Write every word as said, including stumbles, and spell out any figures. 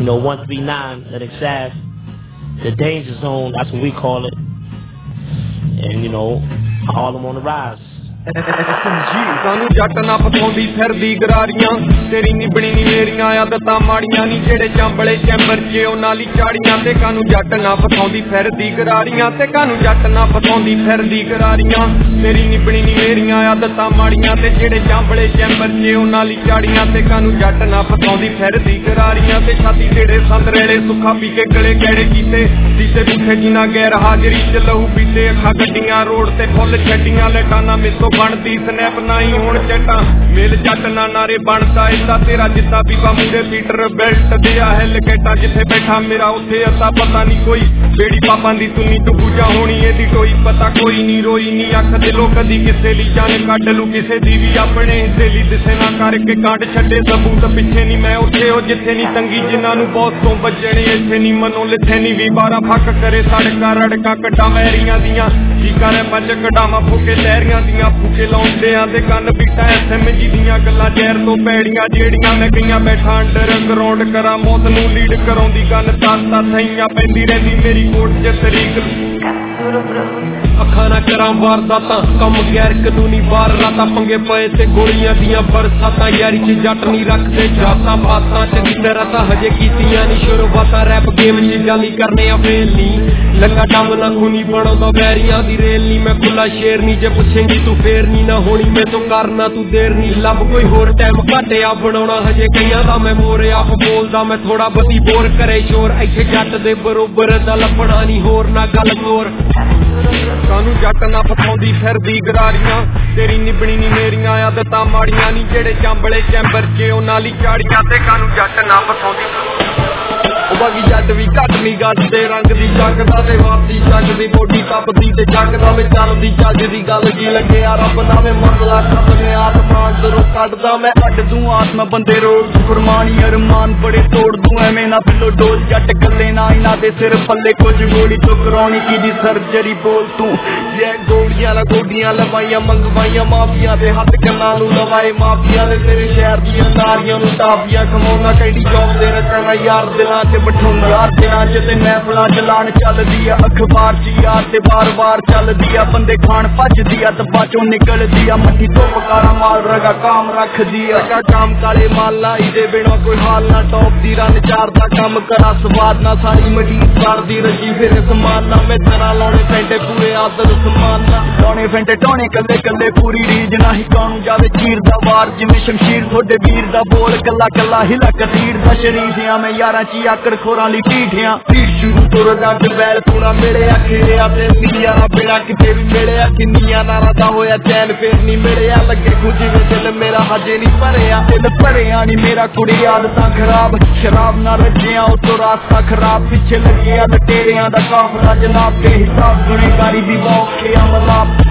you know, one three nine, Lennox Ave, the danger zone, that's what we call it. And, you know, Harlem on the rise. ਸਾਨੂੰ ਜੱਟ ਨਾ ਫਸਾਉਂਦੀ ਫਿਰਦੀ ਗਰਾਰੀਆਂ ਤੇਰੀ ਨਿਭਣੀ ਨੀ ਮੇਰੀਆਂ ਆਦਤਾਂ ਮਾੜੀਆਂ ਨੀ ਜਿਹੜੇ ਚਾਂਬਲੇ ਚੈਂਬਰ 'ਚ ਉਹਨਾਂ ਲਈ ਚਾੜੀਆਂ ਤੇ ਕਾਨੂੰ ਜੱਟ ਨਾ ਫਸਾਉਂਦੀ ਫਿਰਦੀ ਗਰਾਰੀਆਂ ਤੇ ਕਾਨੂੰ ਜੱਟ ਨਾ ਫਸਾਉਂਦੀ ਫਿਰਦੀ ਗਰਾਰੀਆਂ ਤੇਰੀ ਨਿਭਣੀ ਨੀ ਮੇਰੀਆਂ ਆਦਤਾਂ ਮਾੜੀਆਂ ਤੇ ਜਿਹੜੇ ਚਾਂਬਲੇ ਚੈਂਬਰ 'ਚ ਉਹਨਾਂ ਲਈ ਚਾੜੀਆਂ ਤੇ ਕਾਨੂੰ ਜੱਟ ਨਾ ਫਸਾਉਂਦੀ ਫਿਰਦੀ ਗਰਾਰੀਆਂ ਤੇ ਛਾਤੀ ਤੇੜੇ ਸੰਦਰੇੜੇ ਸੁੱਖਾ ਪੀ ਕੇ ਗਲੇ ਗਹਿੜੇ ਕੀਤੇ ਸੀਤੇ ਬੁੱਥੇ ਜਿਨਾ ਗੈਰ ਹਾਜ਼ਰੀ 'ਚ ਲਹੂ ਪੀਤੇ ਅੱਖਾਂ ਗੱਡੀਆਂ ਰੋਡ ਤੇ ਫੁੱਲ ਛੱਡੀਆਂ ਲਟਾਨਾ ਮੇਤੋਂ ਬਣਦੀ ਸਨੈਪ ਨਹੀਂ ਹੁਣ ਚੱਟਾਂ ਮੇਲ ਜੱਟ ਨਾ ਨਾਰੇ ਬਣਦਾ ਏਦਾਂ ਤੇਰਾ ਜਿੱਦਾਂ ਬੀਬਾ ਮੂਰੇ ਪੀਟਰ ਬੈਲਟ ਦਿਆ ਹੈ ਲਕੇਟਾਂ ਜਿੱਥੇ ਬੈਠਾ ਮੇਰਾ ਉੱਥੇ ਅਤਾ ਪਤਾ ਨਹੀਂ ਕੋਈ ਬੇੜੀ ਪਾਪਾਂ ਦੀ ਤੁੰਨੀ ਟੁੱਬੂਜਾ ਹੋਣੀ ਇਹਦੀ ਟੋਈ ਪਤਾ ਕੋਈ ਨਹੀਂ ਰੋਈ ਨਹੀਂ ਅੱਖ ਦਿਲੋਂ ਕਦੀ ਕਿਸੇ ਲਈ ਜਾਨ ਕੱਢ ਲੂ ਕਿਸੇ ਦੀ ਵੀ ਆਪਣੇ ਹਿੱਸੇ ਲਈ ਦਿਸੇ ਨਾ ਕਰਕੇ ਕਾਂਡ ਛੱਡੇ ਸਬੂਤ ਪਿੱਛੇ ਨਹੀਂ ਮੈਂ ਉੱਥੇ ਉਹ ਜਿੱਥੇ ਨਹੀਂ ਤੰਗੀ ਜਿਨ੍ਹਾਂ ਨੂੰ ਬਹੁਤ ਤੋਂ ਵੱਜਣੇ ਇੱਥੇ ਨਹੀਂ ਮਨੋਂ ਲਿਥੇ ਨਹੀਂ ਵੀ ਬਾਰਾਂ ਫੱਕ ਕਰੇ ਸੜਕਾਂ ਰੜਕਾਂ ਕੱਟਾਂ ਮੈਰੀਆਂ ਦੀਆਂ ਕੀ ਕਰੇ ਮੱਝ ਕਢਾਵਾਂ ਫੂਕੇ ਲਹਿਰੀਆਂ ਦੀਆਂ ਫੂਕੇ ਲਾਉਂਦੇ ਆ ਦੇ ਕੰਨ ਪੀਟਾ ਐਸ ਐਮ ਜੀ ਦੀਆਂ ਗੱਲਾਂ ਜ਼ਹਿਰ ਤੋਂ ਪੈੜੀਆਂ ਜਿਹੜੀਆਂ ਮੈਂ ਗਈਆਂ ਬੈਠਾ ਅੰਡਰ ਗਰਾਊਂਡ ਕਰਾਂ ਮੌਤ ਨੂੰ ਲੀਡ ਕਰਾਉਂਦੀ ਗੰਨ ਤਾਤਾ ਥਈਆਂ ਪੈਂਦੀ ਰਹਿੰਦੀ ਮੇਰੀ ਕੋਟ 'ਚ ਤਰੀਕ ਅੱਖਾਂ ਨਾ ਕਰਾਂ ਵਾਰਦਾਤਾਂ ਕੰਮ ਗੈਰ ਕਾਨੂੰਨੀ ਵਾਰ ਰਾਤਾਂ ਪੰਗੇ ਪਏ ਤੇ ਗੋਲੀਆਂ ਦੀਆਂ ਬਰਸਾਤਾਂ ਯਾਰੀ 'ਚ ਜੱਟ ਨਹੀਂ ਰੱਖਦੇ ਜਾਤਾਂ ਬਾਤਾਂ ਚੰਗੀ ਤਰ੍ਹਾਂ ਤਾਂ ਹਜੇ ਕੀਤੀਆਂ ਨਹੀਂ ਸ਼ੁਰੂਆਤਾਂ ਰੈਪ ਗੇਮ 'ਚ ਜਾਲੀ ਕਰਨੇ ਆ ਫੇਲ ਨਹੀਂ ਲੱਗਾ ਡੰਮ ਨਾ ਖੂਨੀ ਬਣਾਉਂਦਾ ਵੈਰੀਆਂ ਦੀ ਰੇਲ ਨਹੀਂ ਮੈਂ ਖੁੱਲਾ ਸ਼ੇਰ ਨਹੀਂ ਜੇ ਪੁੱਛੇਂਗੀ ਤੂੰ ਫੇਰ ਨਹੀਂ ਨਾ ਹੋਣੀ ਮੈਂ ਤੋਂ ਕਰਨਾ ਤੂੰ ਦੇਰ ਨਹੀਂ ਲੱਭ ਕੋਈ ਹੋਰ ਟਾਈਮ ਘਾਟਿਆ ਬਣਾਉਣਾ ਹਜੇ ਕਈਆਂ ਦਾ ਮੈਂ ਮੋਰ ਆਪ ਬੋਲਦਾ ਮੈਂ ਥੋੜਾ ਬਹੁਤੀ ਬੋਰ ਕਰੇ ਸ਼ੋਰ ਇੱਥੇ ਜੱਟ ਦੇ ਬਰੋਬਰ ਦਾ ਲੱਭਣਾ ਨਹੀਂ ਹੋਰ ਨਾ ਗੱਲ ਹੋਰ ਕਾਨੂੰ ਜੱਟ ਨਾ ਫਸਾਉਂਦੀ ਫਿਰਦੀ ਗਰਾਰੀਆਂ ਤੇਰੀ ਨਿਭਣੀ ਨੀ ਮੇਰੀਆਂ ਆਦਤਾਂ ਮਾੜੀਆਂ ਨੀ ਜਿਹੜੇ ਚਾਂਬਲੇ ਚੈਂਬਰ 'ਚ ਉਹਨਾਂ ਲਈ ਚਾੜੀਆਂ ਤੇ ਕਾਨੂੰ ਜੱਟ ਨਾ ਫਸਾਉਂਦੀ ਉਹ ਬਾਕੀ ਜੱਟ ਵੀ ਘੱਟ ਨੀ ਗੱਡਦੇ ਰੰਗ ਦੀ ਚੱਕਦਾ ਤੇ ਵਾਪਦੀ ਚੱਕਦੀ ਬੋਡੀ ਟੱਪਦੀ ਤੇ ਚੱਕਦਾ ਵੇ ਚੱਲਦੀ ਚੱਜ ਦੀ ਗੱਲ ਜੀ ਲੱਗਿਆ ਰੱਬ ਨਾਵੇਂ ਮੰਗਲਾ ਖਤਮੇ ਆਤਮਾ ਅੰਦਰੋਂ ਕੱਢਦਾ ਮੈਂ ਅੱਡ ਦੂੰ ਆਤਮਾ ਬੰਦੇ ਰੋਡ ਫਰਮਾਨੀ ਅਰਮਾਨ ਬੜੇ ਤੋੜ ਦੂੰ ਐਵੇਂ ਨਾ ਪਿੱਲੋ ਡੋਲ ਜੱਟ ਗੱਲੇ ਨਾ ਇਹਨਾਂ ਦੇ ਸਿਰ ਪੱਲੇ ਕੁਝ ਗੋਲੀ ਤੋਂ ਕਰਾਉਣੀ ਕੀ ਦੀ ਸਰਜਰੀ ਬੋਲ ਤੂੰ ਜੇ ਗੋਲੀਆਂ ਲਾ ਗੋਡੀਆਂ ਲਵਾਈਆਂ ਮੰਗਵਾਈਆਂ ਮਾਫੀਆਂ ਦੇ ਹੱਥ ਕੰਨਾਂ ਨੂੰ ਲਵਾਏ ਮਾਫੀਆਂ ਦੇ ਤੇਰੇ ਸ਼ਹਿਰ ਦੀਆਂ ਨਾਰੀਆਂ ਨੂੰ ਟਾਫੀਆਂ ਖਵਾਉਣਾ ਕਿਹੜੀ ਜੌਬ ਦੇ ਰਚਣਾ ਯਾਰ ਦਿਲਾਂ 'ਚ ਬਠੂਨਾ ਯਾਰ ਦਿਨਾਂ 'ਚ ਤੇ ਮਹਿਫਲਾਂ ਚਲਾਣ ਚੱਲਦੀ ਆ ਅਖਬਾਰ 'ਚ ਯਾਰ ਤੇ ਵਾਰ-ਵਾਰ ਚੱਲਦੀ ਆ ਬੰਦੇ ਖਾਣ ਭੱਜਦੀ ਆ ਦੱਬਾਂ 'ਚੋਂ ਨਿਕਲਦੀ ਆ ਮੱਠੀ ਤੋਂ ਪਕਾਰਾ ਮਾਲ ਰਗਾ ਕਾਮ ਰੱਖਦੀ ਆ ਰਗਾ ਕਾਮ ਕਾਲੇ ਮਾਲ ਲਾਈ ਦੇ ਬਿਨਾਂ ਕੋਈ ਹਾਲ ਨਾ ਟੌਪ ਦੀ ਰਨ ਚਾਰ ਦਾ ਕੰਮ ਕਰਾ ਸਵਾਦ ਨਾ ਸਾਰੀ ਮਜੀਦ ਕਰਦੀ ਰਜੀ ਫਿਰ ਸਮਾਨ ਨਾ ਮੈਂ ਤੇਰਾ ਲਾਉਣੇ ਫੈਂਟੇ ਪੂਰੇ ਆਦਰ ਸਮਾਨ ਨਾ ਲਾਉਣੇ ਫੈਂਟੇ ਟੋਣੇ ਕੱਲੇ ਕੱਲੇ ਪੂਰੀ ਰੀਜ ਨਾ ਹੀ ਕਾਨੂੰ ਜਾਵੇ ਚੀਰ ਦਾ ਵਾਰ ਜਿਵੇਂ ਸ਼ਮਸ਼ੀਰ ਤੁਹਾਡੇ ਵੀਰ ਦਾ ਬੋਲ ਕੱਲਾ ਕੱਲਾ ਹਿਲਾ ਕਸੀਰ ਦਾ ਸ਼ਰੀਫਿਆਂ ਮੈਂ ਯਾਰਾਂ 'ਚ ਆਕੜ ਖੋਰਾਂ ਲਈ ਢੀਠਿਆਂ ਢੀਠ ਸ਼ੁਰੂ ਤੋਂ ਰੱਜ ਬੈਲ ਪੂਰਾ ਮਿਲਿਆ ਖੇੜਿਆ ਤੇ ਪੀਆ ਨਾ ਬਿਨਾ ਕਿਤੇ ਵੀ ਮਿਲਿਆ ਕਿੰਨੀਆਂ ਨਾਰਾਂ ਦਾ ਹੋਇਆ ਚੈਨ ਫੇਰ ਨਹੀਂ ਮਿਲਿਆ ਲੱਗੇ ਖੁਸ਼ੀ ਵੇ ਦਿਲ ਮੇਰਾ ਹਜੇ ਨਹੀਂ ਭਰਿਆ ਦਿਲ ਭਰਿਆ ਨਹੀਂ ਮੇਰਾ ਕੁੜੀ ਆਦਤਾਂ ਖਰਾਬ ਸ਼ਰਾਬ ਨਾ ਰੱਜਿਆ ਉਤੋਂ ਰਾਸਤਾ ਖਰਾਬ ਪਿੱਛੇ ਲੱਗਿਆ ਲਟੇਰਿਆਂ ਦਾ ਕਾਫਲਾ ਜਨਾਬ ਕੇ ਹਿਸਾਬ ਗੁਨੇਗਾਰੀ ਦੀ ਮੌਕੇ ਅਮਲਾਪ